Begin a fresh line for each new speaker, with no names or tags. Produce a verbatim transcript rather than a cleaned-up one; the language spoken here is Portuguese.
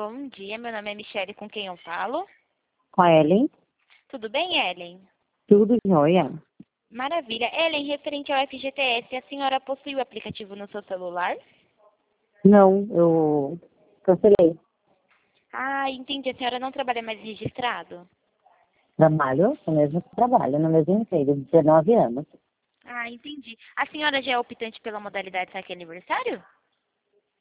Bom dia, meu nome é Michele, com quem eu falo?
Com a Ellen.
Tudo bem, Ellen?
Tudo jóia.
Maravilha. Ellen, referente ao F G T S, a senhora possui o aplicativo no seu celular?
Não, eu cancelei.
Ah, entendi. A senhora não trabalha mais registrado?
Trabalho, no mesmo trabalho, no mesmo emprego, dezenove anos.
Ah, entendi. A senhora já é optante pela modalidade saque aniversário?